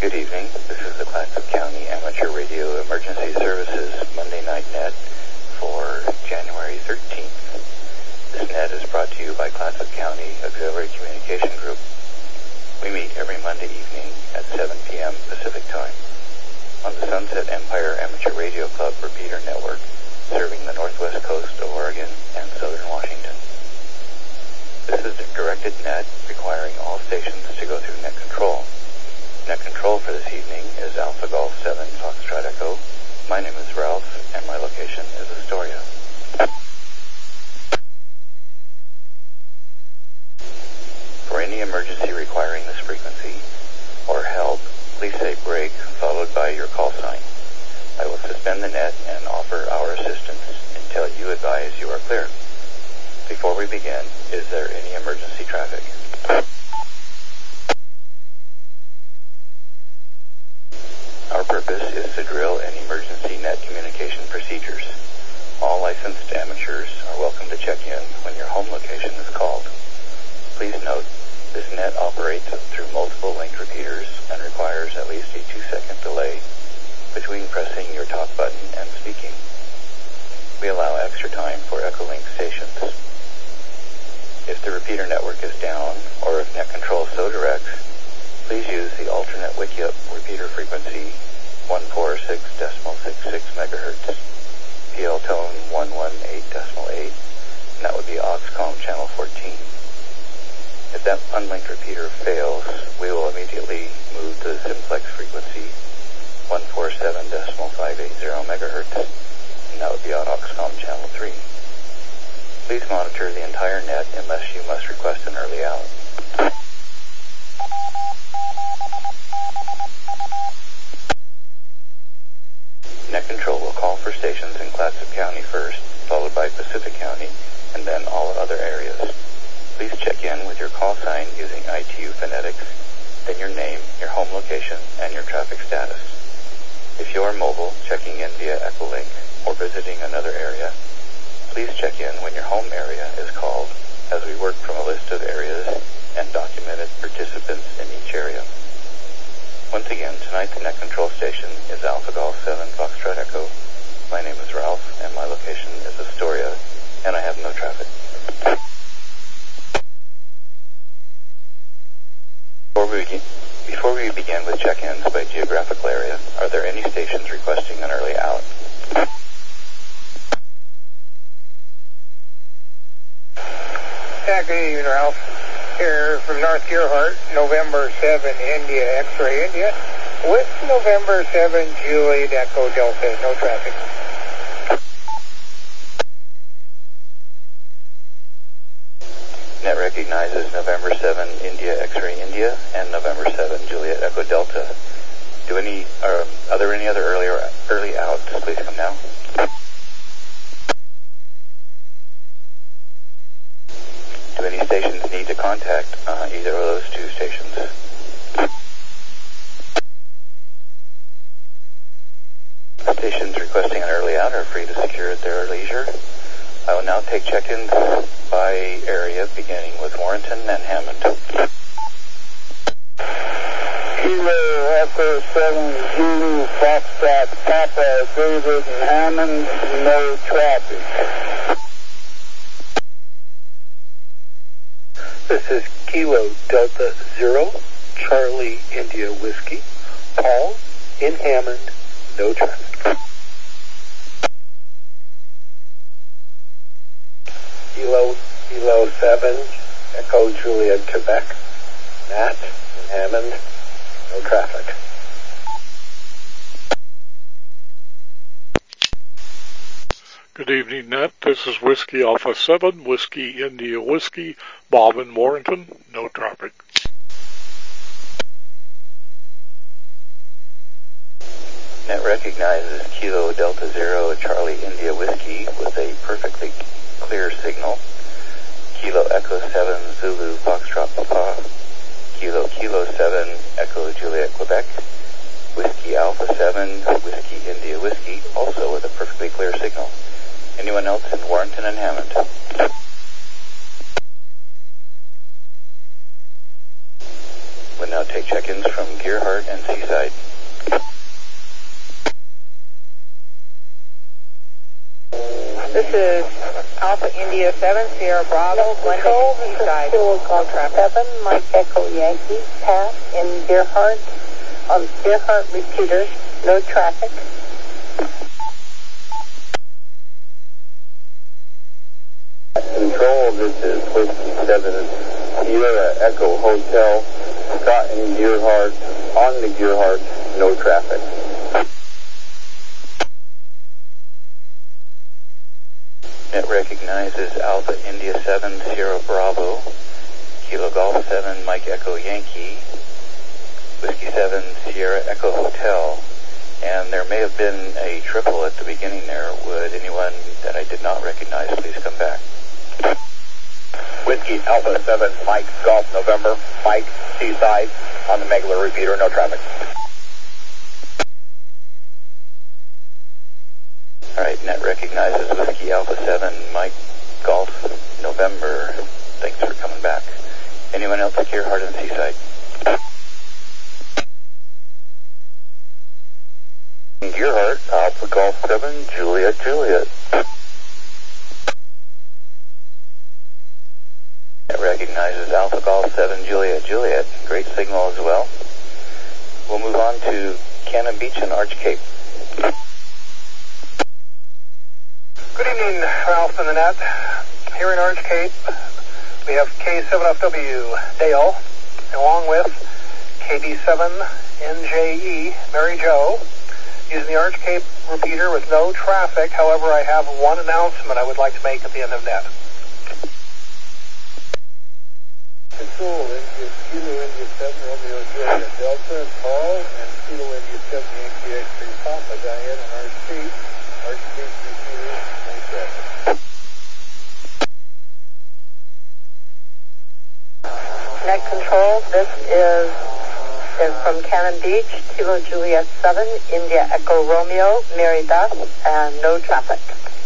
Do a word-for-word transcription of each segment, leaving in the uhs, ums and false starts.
Good evening. This is the Clatsop County Amateur Radio Emergency Services Monday Night Net for January thirteenth. This net is brought to you by Clatsop County Auxiliary Communication Group. We meet every Monday evening at seven p.m. Pacific Time on the Sunset Empire Amateur Radio Club repeater network, serving the northwest coast of Oregon and southern Washington. This is a directed net requiring all stations to go through net control. Net control for this evening is Alpha Golf seven Foxtrot Echo. My name is Ralph, and my location is Astoria. For any emergency requiring this frequency or help, please say break, followed by your call sign. I will suspend the net and offer our assistance until you advise you are clear. Before we begin, is there any emergency traffic? Our purpose is to drill an emergency net communication procedures. All licensed amateurs are welcome to check in when your home location is called. Please note, this net operates through multiple linked repeaters and requires at least a two-second delay between pressing your talk button and speaking. We allow extra time for Echolink stations. If the repeater network is down, or if net control so directs, please use the alternate Wikiup repeater frequency one forty-six point six six megahertz, P L tone one eighteen point eight, and that would be Auxcom channel fourteen. If that unlinked repeater fails, we will immediately move to the simplex frequency one forty-seven point five eight zero megahertz, and that would be on Auxcom channel three. Please monitor the entire net unless you must request an early out. Net control will call for stations in Clatsop County first, followed by Pacific County, and then all other areas. Please check in with your call sign using I T U phonetics, then your name, your home location, and your traffic status. If you are mobile, checking in via Echolink, or visiting another area, please check in when your home area is called, as we work from a list of areas and documented participants in each area. Once again, tonight the net control station is Alpha Golf seven Foxtrot Echo. My name is Ralph, and my location is Astoria, and I have no traffic. Before we begin, before we begin with check-ins by geographical area, are there any stations requesting an early out? Yeah, good evening, Ralph. Here from North Gearhart, November seventh, India, X-ray India, with November seventh, Juliet Echo Delta, no traffic. Net recognizes November seventh, India, X-ray India, and November seventh, Juliet Echo Delta. Do any, or are there any other earlier early outs? Please come now. Do any stations need to contact uh, either of those two stations? Stations requesting an early out are free to secure at their leisure. I will now take check-ins by area, beginning with Warrenton and Hammond. Kilo Echo seven Zulu Foxtrot Papa David and Hammond, no traffic. This is Kilo Delta Zero, Charlie India Whiskey, Paul in Hammond, no traffic. Kilo, Kilo seven, Echo Juliet, Quebec, Matt in Hammond, no traffic. Good evening, Net. This is Whiskey Alpha seven, Whiskey India Whiskey, Bob in Warrenton, no traffic. Net recognizes Kilo Delta Zero, Charlie India Whiskey with a perfectly clear signal. Kilo Echo seven, Zulu Foxtrot Papa, Kilo Kilo seven, Echo Juliet, Quebec, Whiskey Alpha seven, Whiskey India Whiskey, also with a perfectly clear signal. Anyone else in Warrenton and Hammond? We'll now take check-ins from Gearhart and Seaside. This is Alpha India seven, Sierra Bravo, Glendon and Seaside. Golf seven, Mike Echo Yankee, Pat in Gearhart, on Gearhart repeater, no traffic. Control, this is Whiskey seven, Sierra Echo Hotel, Scott in Gearhart, on the Gearhart, no traffic. Net recognizes Alpha India seven, Sierra Bravo, Kilo Golf seven, Mike Echo Yankee, Whiskey seven, Sierra Echo Hotel, and there may have been a triple at the beginning there. Would anyone that I did not recognize please come back? Whiskey Alpha seven, Mike Golf November, Mike Seaside, on the Megler repeater, no traffic. All right, Net recognizes Whiskey Alpha seven, Mike Golf November. Thanks for coming back. Anyone else at Gearhart and Seaside? Gearhart, Alpha Golf seven, Juliet, Juliet. It recognizes Alpha Golf seven, Juliet, Juliet. Great signal as well. We'll move on to Cannon Beach and Arch Cape. Good evening, Ralph and the Net. Here in Arch Cape, we have K seven F W Dale, along with K B seven N J E Mary Jo, using the Arch Cape repeater with no traffic. However, I have one announcement I would like to make at the end of net. Control, India, Kilo India seven, Romeo Juliet Delta, Paul, and Kilo India seven, Yankee X-ray Papa, Diane, and Arch Cape, Arch Cape repeater, no traffic. Net control, this is, is from Cannon Beach, Kilo Juliet seven, India Echo Romeo, Mary Beth, and no traffic.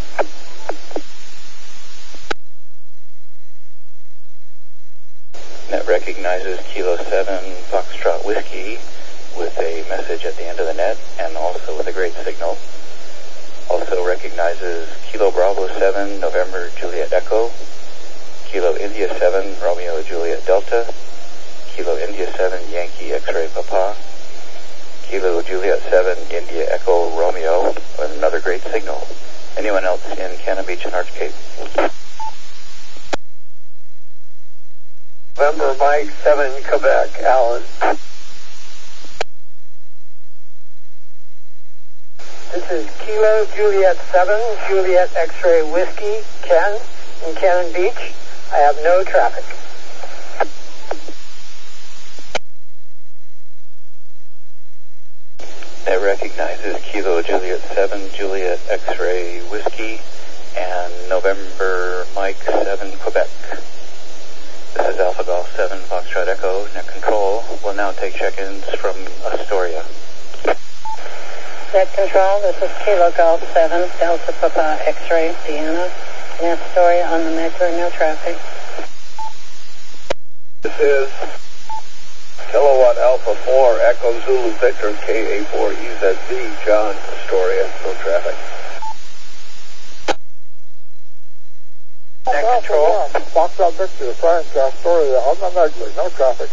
Net recognizes Kilo seven Foxtrot Whiskey with a message at the end of the net and also with a great signal. Also recognizes Kilo Bravo seven November Juliet Echo, Kilo India seven Romeo Juliet Delta, Kilo India seven Yankee X-ray Papa, Kilo Juliet seven India Echo Romeo with another great signal. Anyone else in Cannon Beach and Arch Cape? November Mike seven, Quebec, Alan. This is Kilo Juliet seven, Juliet X-ray Whiskey, Ken, in Cannon Beach. I have no traffic. That recognizes Kilo Juliet seven, Juliet X-ray Whiskey, and November Mike seven, Quebec. This is Alpha Golf seven, Foxtrot Echo, Net Control. We'll now take check-ins from Astoria. Net control, this is Kilo Golf seven, Delta Papa X-ray, Deanna, in Astoria on the Megler, no traffic. This is Kilowatt Alpha four, Echo Zulu Victor, K A four E Z V, John, Astoria, no traffic. Net control. Foxtrot Victor, France, Astoria, on the Megler, no traffic.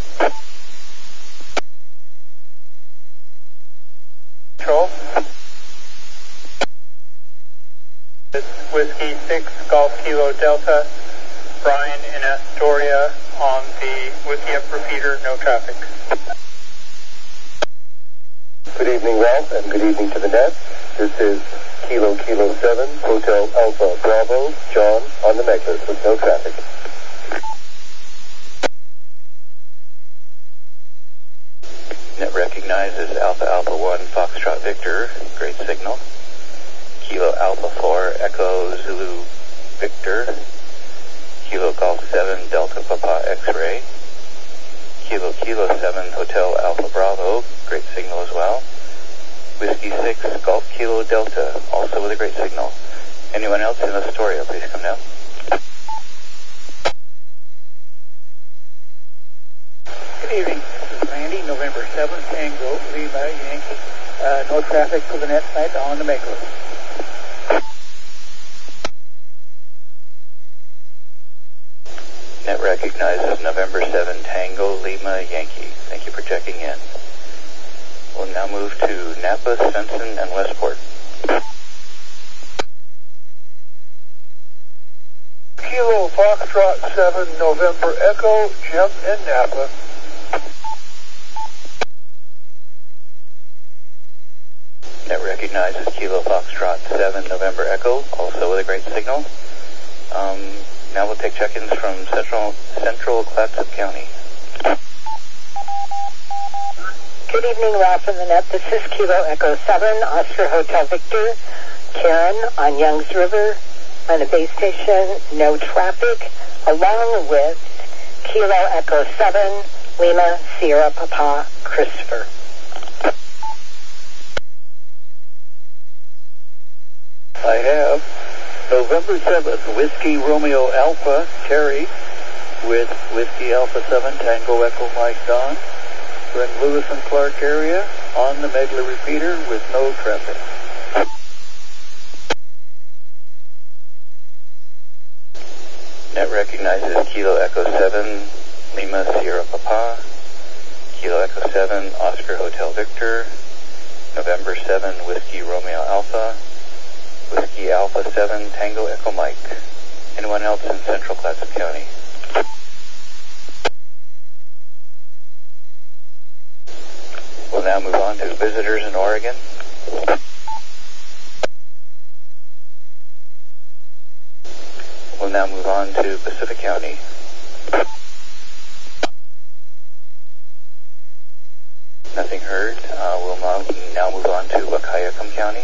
Control. This is Whiskey six, Golf Kilo Delta, Brian in Astoria on the Whiskey Up repeater, no traffic. Good evening, Ralph, and good evening to the net. This is Kilo Kilo seven, Hotel Alpha Bravo, John, on the Megler with no traffic. Net recognizes Alpha Alpha one Foxtrot Victor, great signal. Kilo Alpha four Echo Zulu Victor, Kilo Golf seven Delta Papa X-ray, Kilo Kilo seven Hotel Alpha Bravo, great signal as well. Whiskey six Golf Kilo Delta, also with a great signal. Anyone else in Astoria, please come down. Good Good evening. This is Randy, November seventh, Tango, Lima, Yankee. Uh, no traffic for the net tonight on the Megler. Net recognizes November seventh, Tango, Lima, Yankee. Thank you for checking in. We'll now move to Napa, Svensson, and Westport. Kilo Foxtrot seven, November Echo, Jim in Napa. Net recognizes Kilo Foxtrot seven, November Echo, also with a great signal. Um, now we'll take check-ins from Central, Central Clatsop County. Good evening, Ralph and the net. This is Kilo Echo seven, Oscar Hotel Victor, Karen on Youngs River, on the base station, no traffic, along with Kilo Echo seven, Lima, Sierra Papa, Christopher. I have November seventh, Whiskey Romeo Alpha, Terry, with Whiskey Alpha seven, Tango Echo Mike Don. We're in Lewis and Clark area on the Megler repeater with no traffic. Net recognizes Kilo Echo seven, Lima, Sierra Papa, Kilo Echo seven, Oscar Hotel Victor, November seventh, Whiskey Romeo Alpha, Whiskey Alpha seven, Tango Echo Mike. Anyone else in Central Clatsop County? We'll now move on to visitors in Oregon. We'll now move on to Pacific County. Nothing heard. Uh, we'll now move on to Wahkiakum County.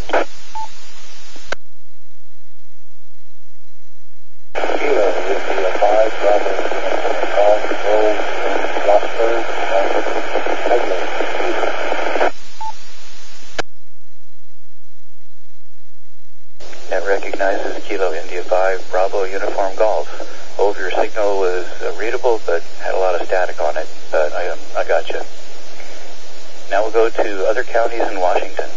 Kilo, Whiskey five, Bravo, call control from Rossburg, Megler. Net recognizes Kilo India five, Bravo Uniform Golf. Oh, your signal was uh, readable, but had a lot of static on it, but I, um, I got you. Now we'll go to other counties in Washington.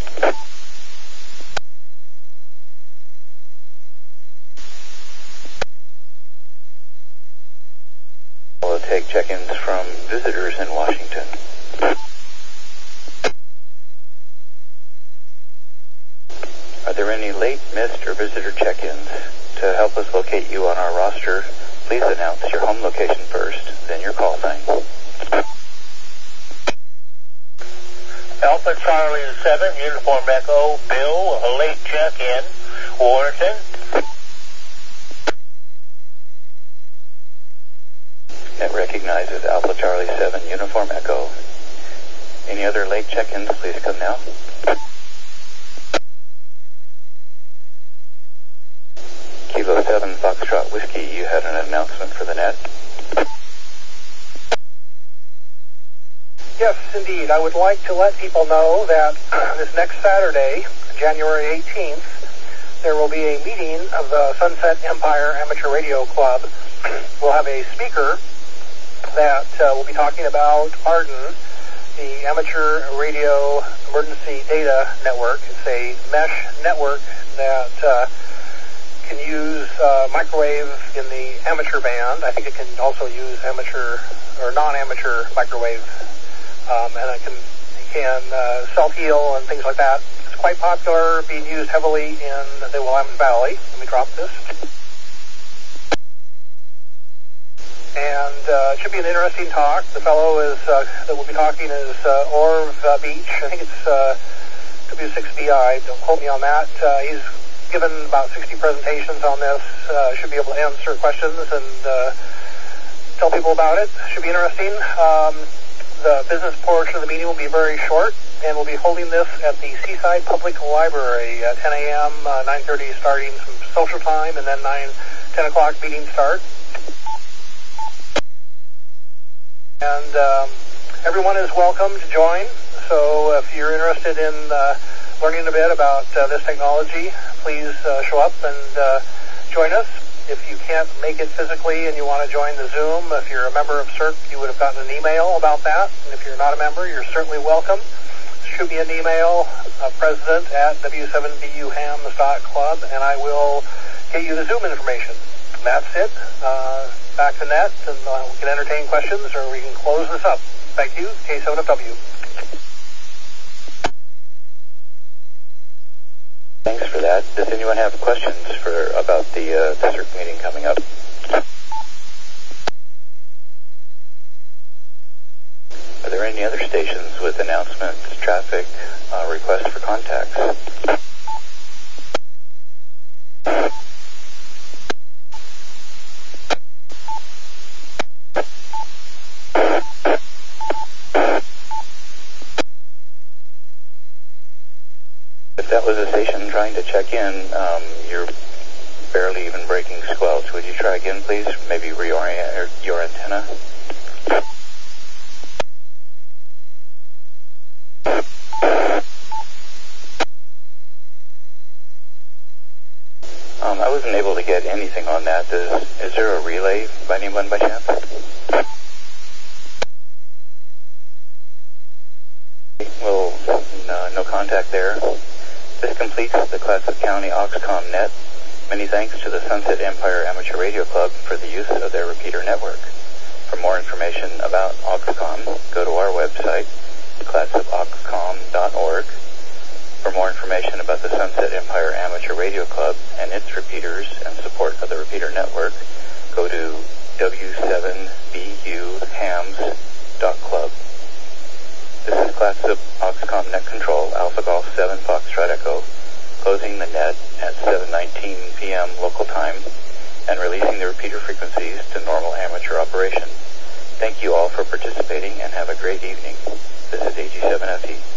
We'll take check-ins from visitors in Washington. Are there any late, missed, or visitor check-ins? To help us locate you on our roster, please announce your home location first, then your call sign. Alpha Charlie seven, Uniform Echo, Bill, a late check-in, Warrenton. Net recognizes Alpha Charlie seven, Uniform Echo. Any other late check-ins, please come now. Kilo seven, Foxtrot Whiskey, you had an announcement for the net. Yes, indeed. I would like to let people know that this next Saturday, January eighteenth, there will be a meeting of the Sunset Empire Amateur Radio Club. We'll have a speaker that uh, will be talking about Arden, the Amateur Radio Emergency Data Network. It's a mesh network that uh, can use uh, microwave in the amateur band. I think it can also use amateur or non-amateur microwave. Um, and it can, it can uh, self-heal and things like that. It's quite popular, being used heavily in the Willamette Valley. Let me drop this. And uh, it should be an interesting talk. The fellow is uh, that will be talking is uh, Orv uh, Beach. I think it's uh, W six B I. Don't quote me on that. Uh, he's given about sixty presentations on this. Uh, should be able to answer questions and uh, tell people about it. Should be interesting. Um, The business portion of the meeting will be very short, and we'll be holding this at the Seaside Public Library at ten a.m., uh, nine thirty starting some social time, and then nine, ten o'clock meeting start. And um, everyone is welcome to join, so if you're interested in uh, learning a bit about uh, this technology, please uh, show up and uh, join us. If you can't make it physically and you want to join the Zoom, if you're a member of C E R C, you would have gotten an email about that. And if you're not a member, you're certainly welcome. Shoot me an email, uh, president at w seven b u hams dot club, and I will get you the Zoom information. And that's it. Uh, back to Net, and uh, we can entertain questions, or we can close this up. Thank you. K seven F W. Thanks for that. Does anyone have questions for about the, uh, the C E R C meeting coming up? Are there any other stations with announcements, traffic, uh, requests for contacts? If that was a station trying to check in, um, you're barely even breaking squelch. Would you try again, please? Maybe reorient your antenna? Um, I wasn't able to get anything on that. Is, is there a relay by anyone by chance? Well, no, no contact there. This completes the Clatsop County Auxcom Net. Many thanks to the Sunset Empire Amateur Radio Club for the use of their repeater network. For more information about Auxcom, go to our website, clatsop auxcom dot org. For more information about the Sunset Empire Amateur Radio Club and its repeaters and support of the repeater network, go to w seven b u hams dot club. This is Clatsop Auxcom Net Control, Alpha Golf seven Foxtrot Echo, closing the net at seven nineteen p.m. local time and releasing the repeater frequencies to normal amateur operation. Thank you all for participating and have a great evening. This is A G seven S E.